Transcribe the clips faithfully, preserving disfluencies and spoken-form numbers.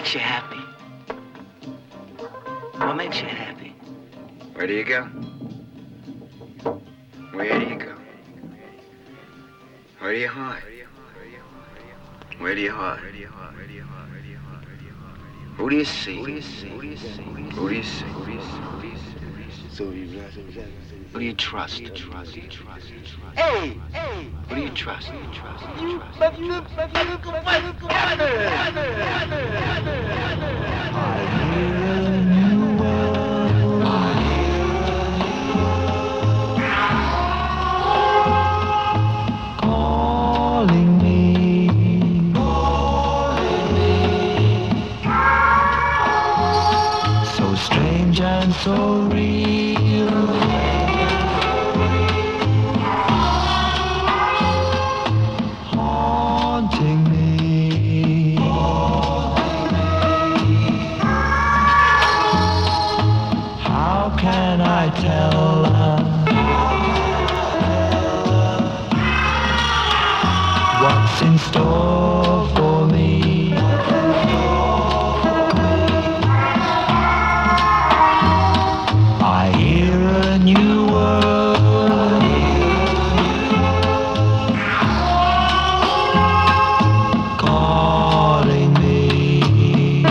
makes you happy? What makes you happy? Where do you go? Where do you go? Where do you hide? Where do you hide? Who do you see? Who do you see? Who do you see? Who do you see? Who do you see? Who do you trust? Who do you trust? Who do you trust? Hey, hey, Who do you trust? Who do you trust? Who do you you trust? magnificent calling me, calling me, so strange and so real, haunting me, how can I tell her what's in store for me? I hear a new word, calling me.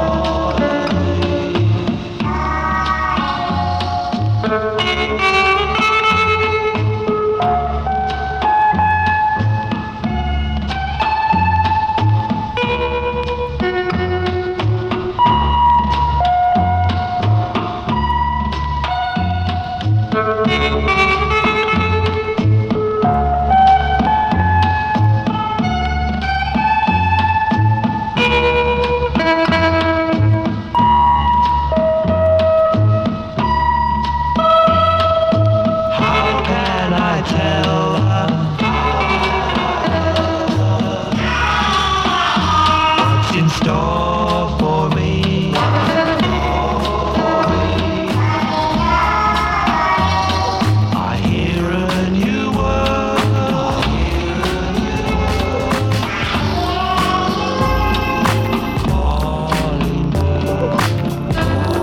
How can I tell her what's in store for me? I hear a new word, calling me.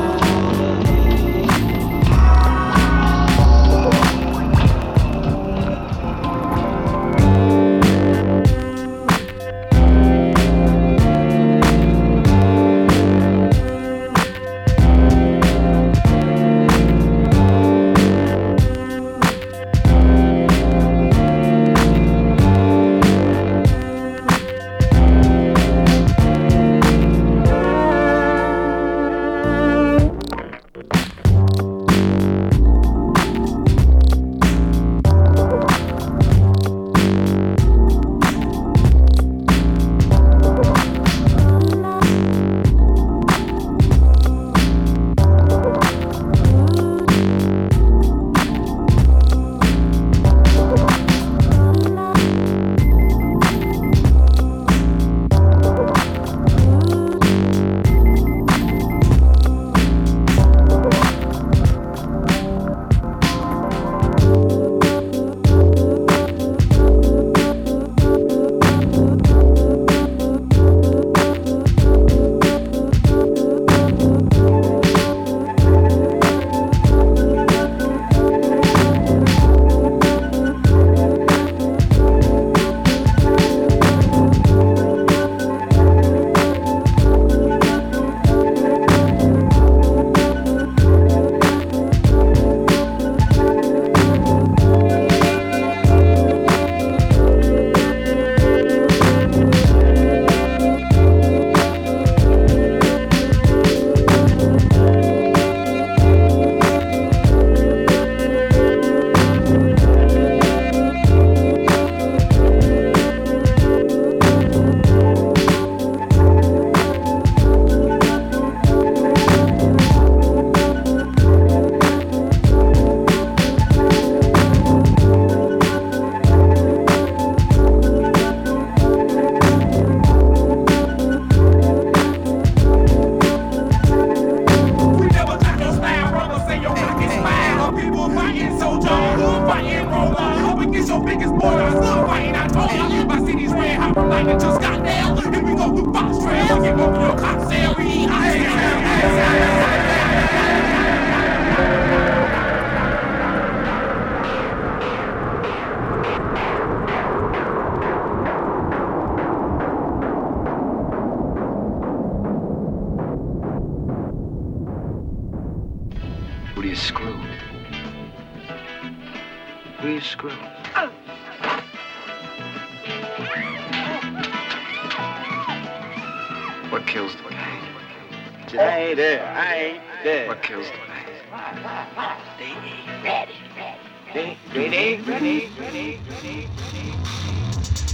Biggest boy, I still fighting. I told you, my city's red hot from lightning just got there. Here we go through Fox Trail. You go through your cocktail. We eat Who do you screw? Who do you screw? What kills the pain? I ain't there. I ain't there. What kills the pain? They ain't ready. They, they ain't ready. ready, ready, ready.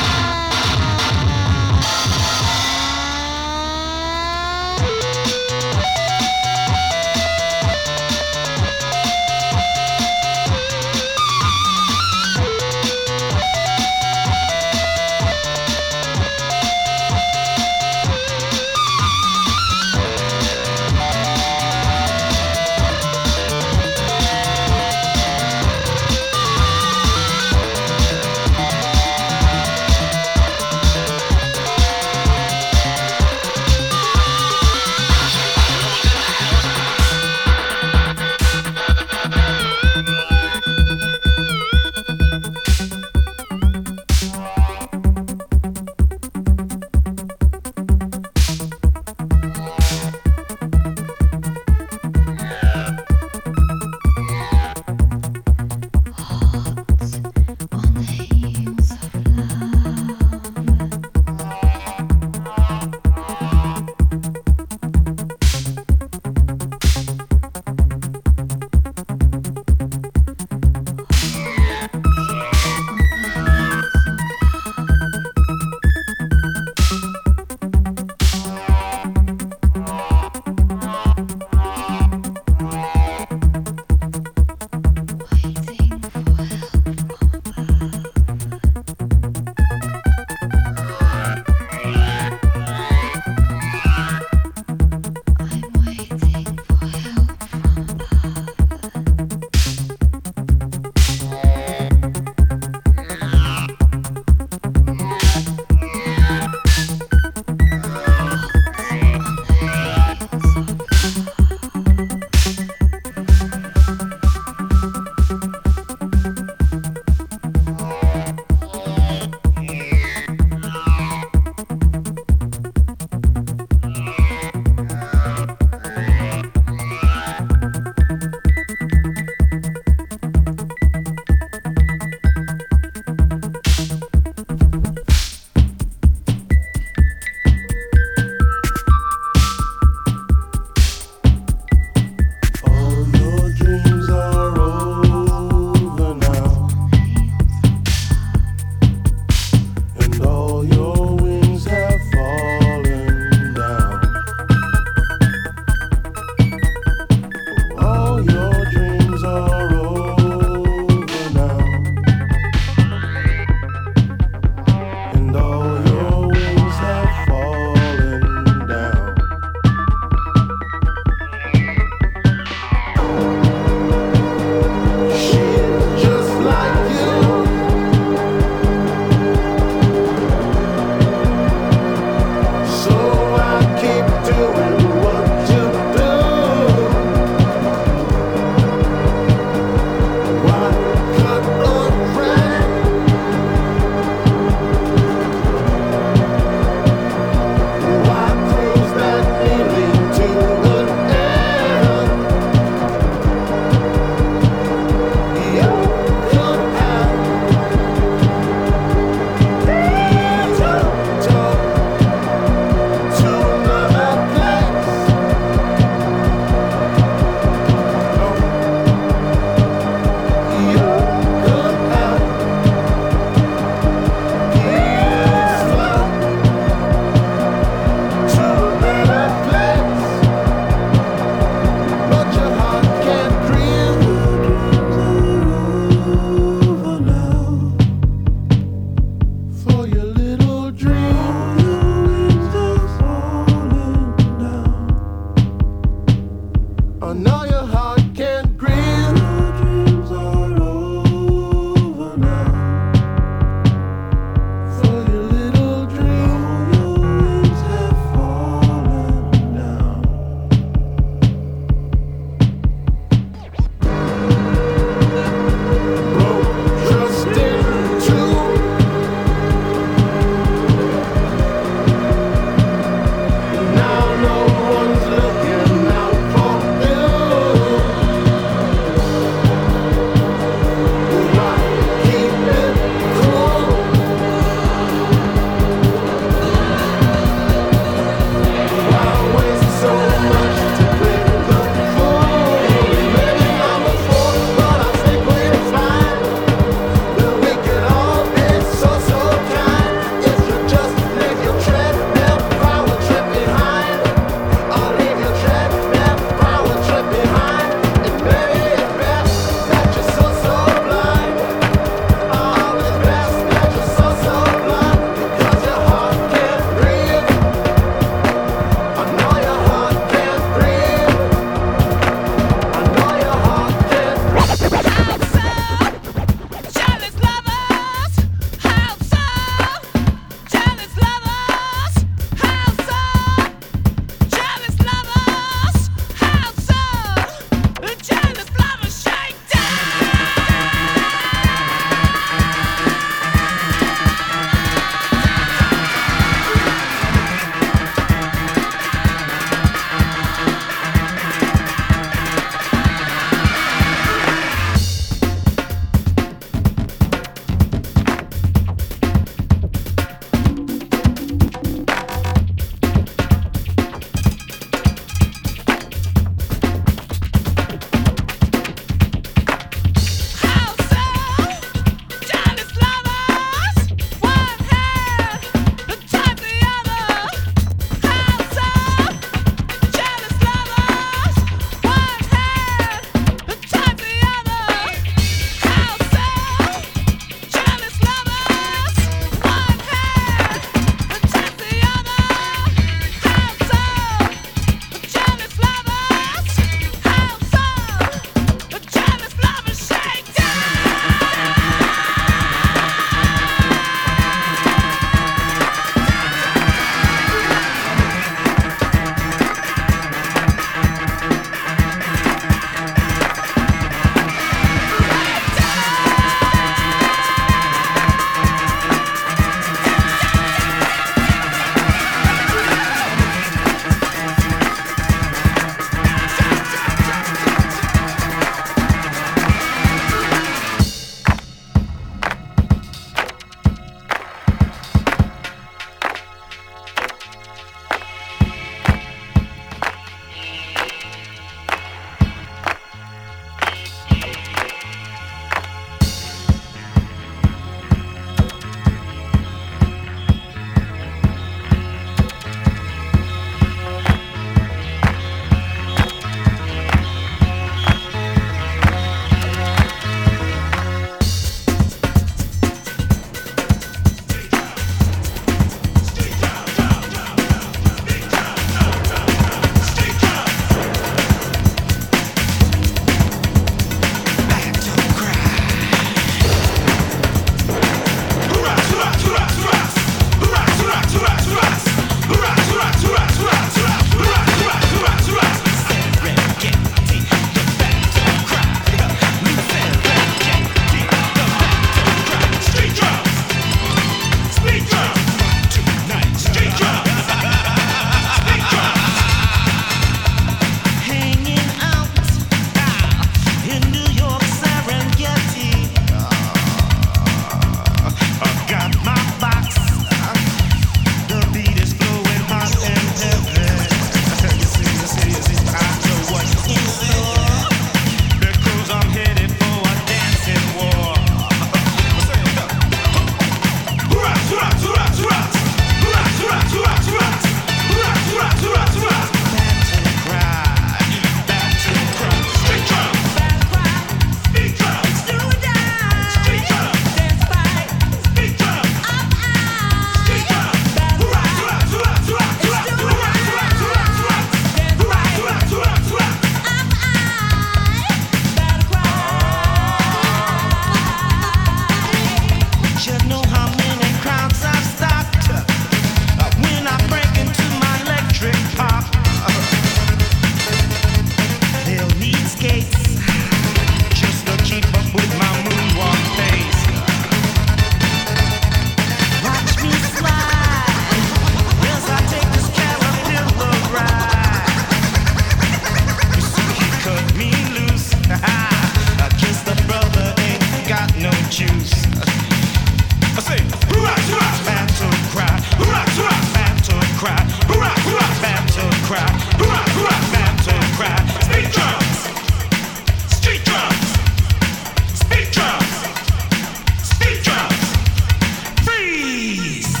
cry. Hurrah, hurrah, battle cry. Speed drums, street drums, speed drums, speed drums. Freeze.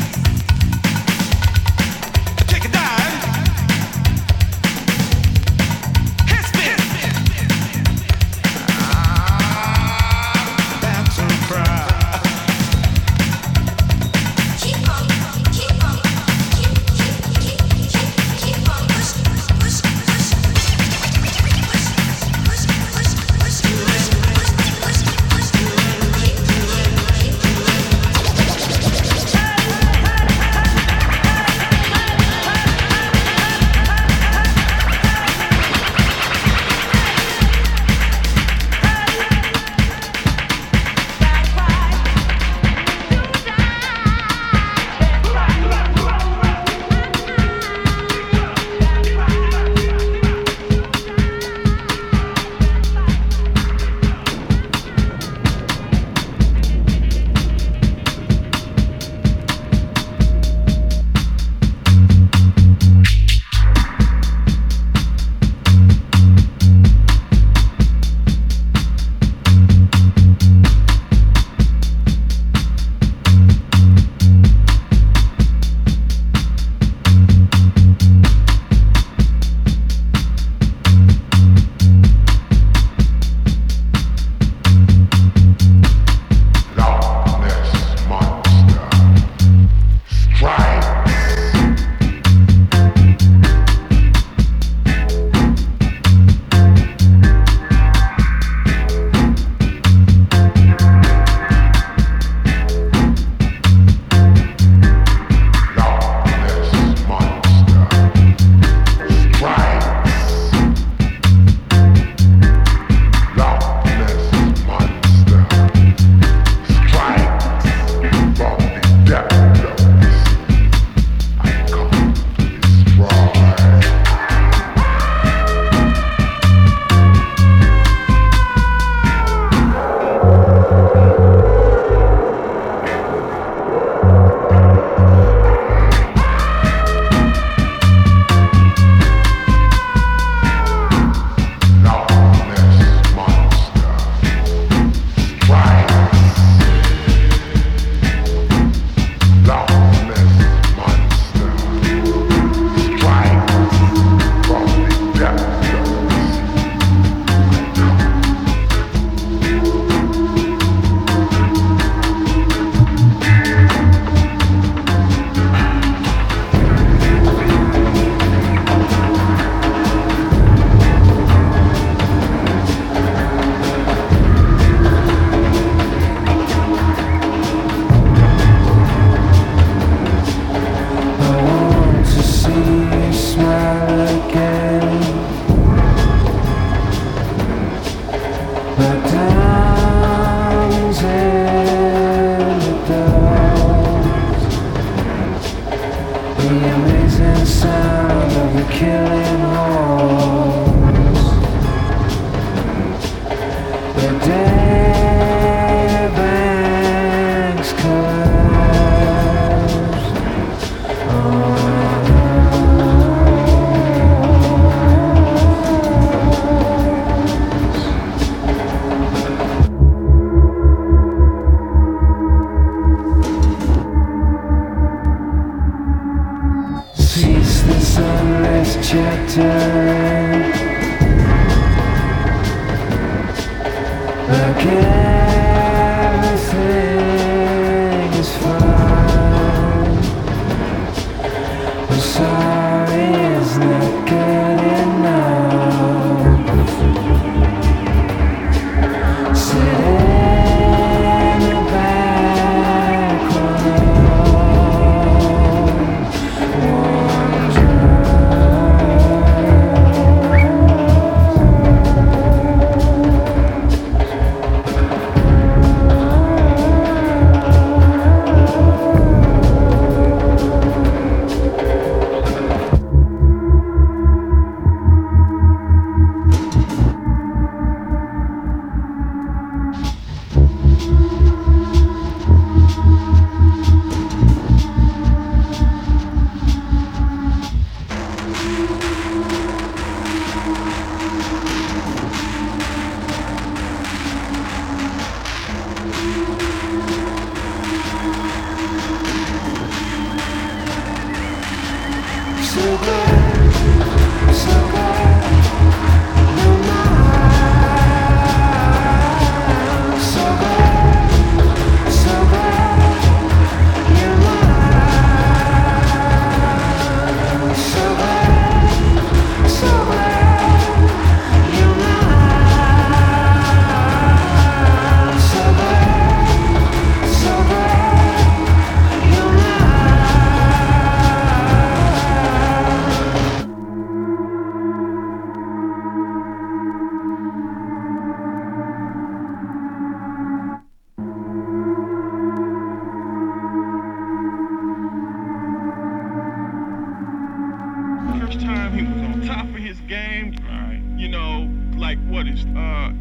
Take a dive. Head spin. Ah, battle cry. Keep on, keep on, keep, keep, keep, keep, keep on push, push, push, push, push, push, push, push, push, push, push, keep,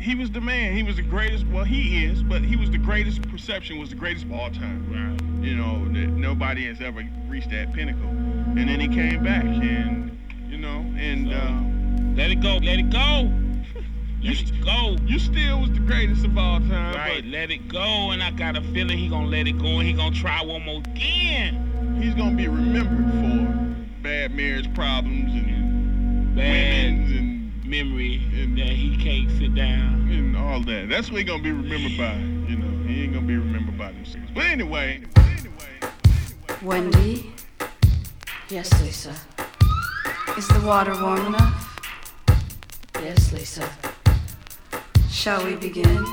he was the man. He was the greatest. Well, he is, but he was the greatest. Perception was the greatest of all time. Right. You know, that nobody has ever reached that pinnacle. And then he came back, and you know, and So, uh, let it go. Let it go. you, Let it st- go. you still was the greatest of all time. Right. But Let it go. And I got a feeling he gonna let it go, and he gonna try one more again. he's gonna be remembered for bad marriage problems and Bad women's and, memory And- that he can't sit down. and all that. That's what he gonna be remembered by. You know, he ain't gonna be remembered by them things. But anyway, anyway. Wendy? Yes, Lisa. Is the water warm enough? Yes, Lisa. Shall we begin?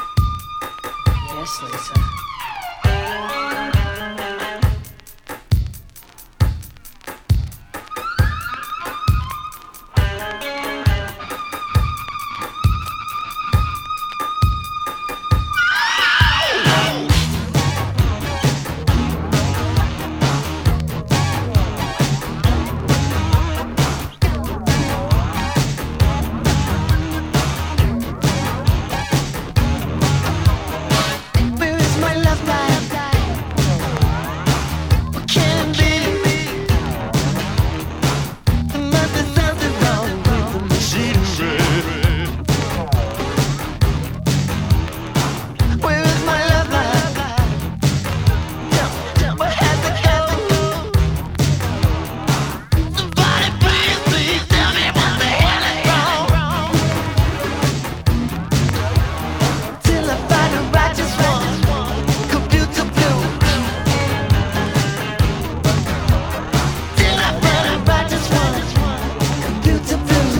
Yes, Lisa. Where is my love life? What can be? There must be something wrong with the machinery. Where is my love life? Where has it gone? Somebody please, please tell me what the hell is wrong. Till I find a righteous one, computer blue. Till I find a righteous one, computer blue.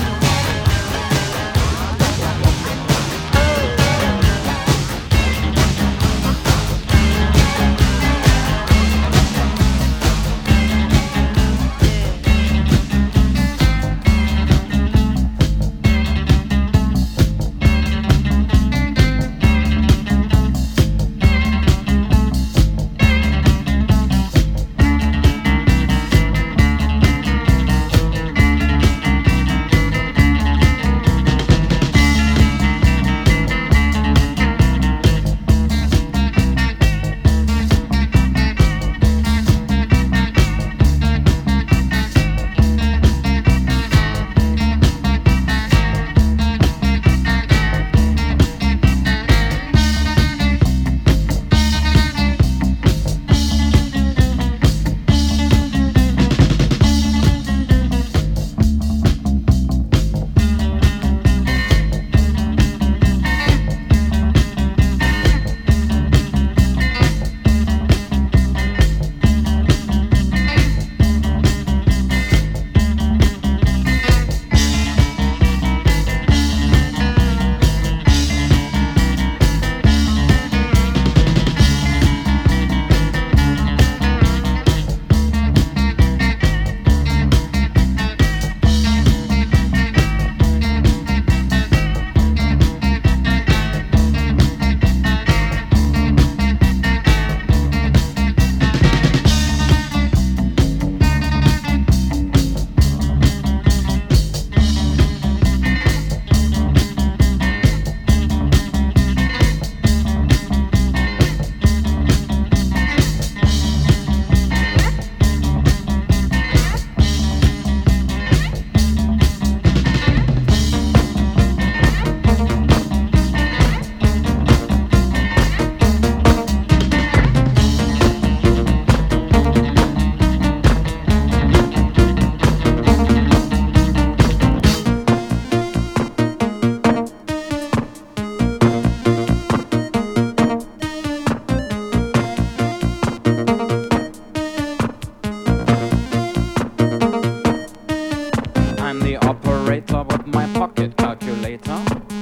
I'm the operator with my pocket calculator.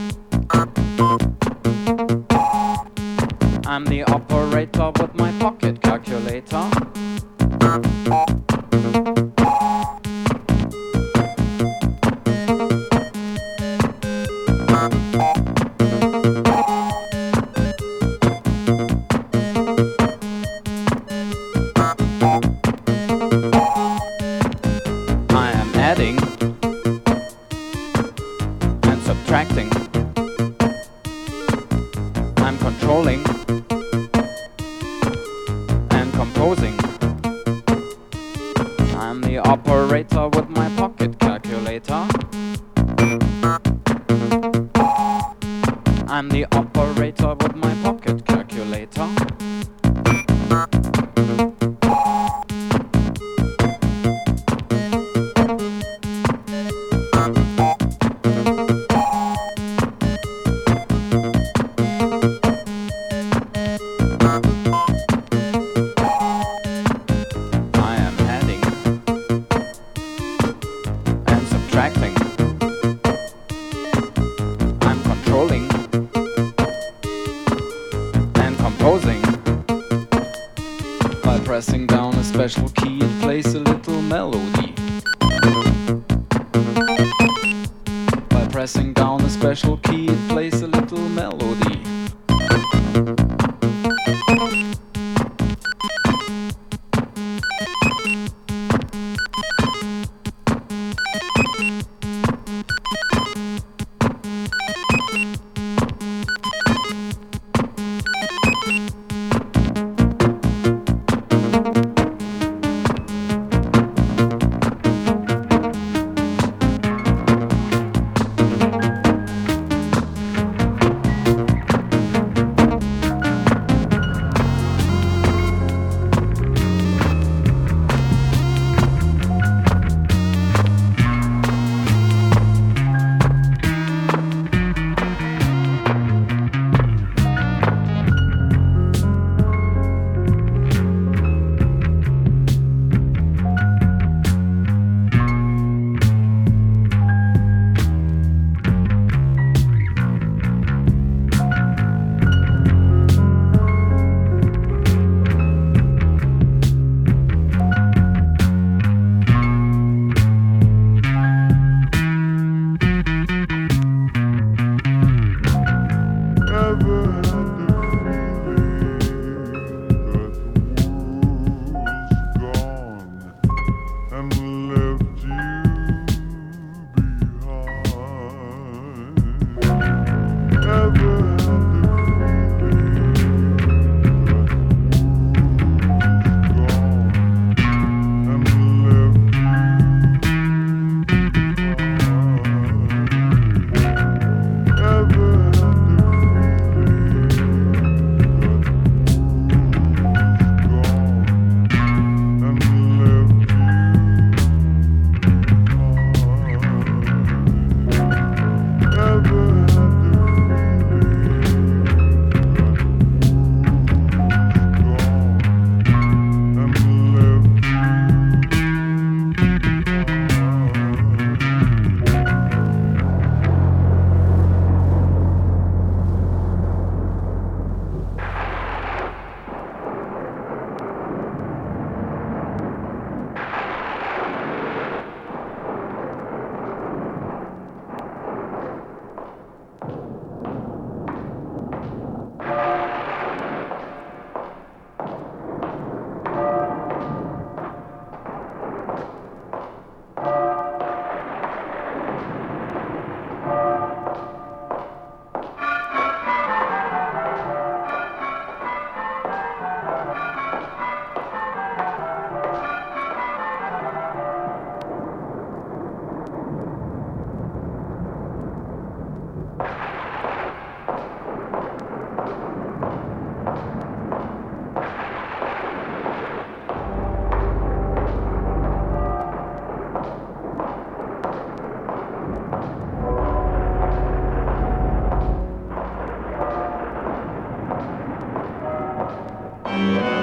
I'm the operator with my pocket calculator. I am adding and subtracting composing. By pressing down a special key, it plays a little melody. By pressing down a special key, it plays a little melody. Yeah.